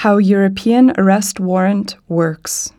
How European arrest warrant works.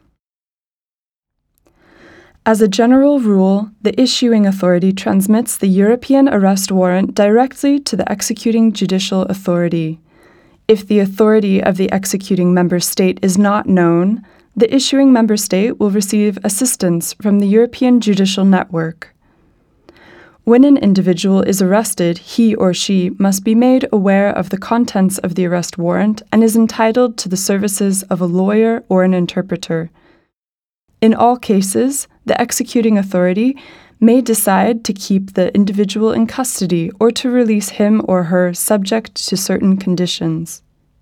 As a general rule, the issuing authority transmits the European arrest warrant directly to the executing judicial authority. If the authority of the executing member state is not known, the issuing member state will receive assistance from the European Judicial Network. When an individual is arrested, he or she must be made aware of the contents of the arrest warrant and is entitled to the services of a lawyer or an interpreter. In all cases, the executing authority may decide to keep the individual in custody or to release him or her subject to certain conditions.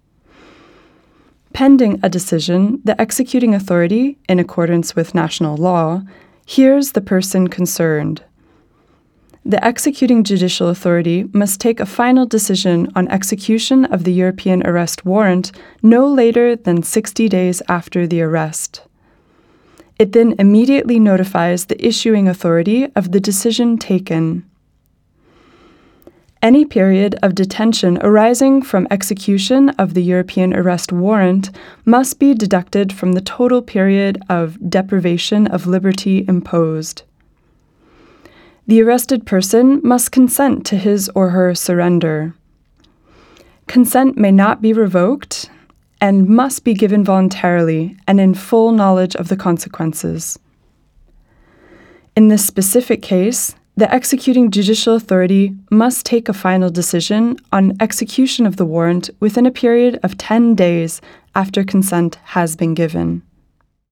Pending a decision, the executing authority, in accordance with national law, hears the person concerned. The executing judicial authority must take a final decision on execution of the European arrest warrant no later than 60 days after the arrest. It then immediately notifies the issuing authority of the decision taken. Any period of detention arising from execution of the European arrest warrant must be deducted from the total period of deprivation of liberty imposed. The arrested person must consent to his or her surrender. Consent may not be revoked and must be given voluntarily and in full knowledge of the consequences. In this specific case, the executing judicial authority must take a final decision on execution of the warrant within a period of 10 days after consent has been given.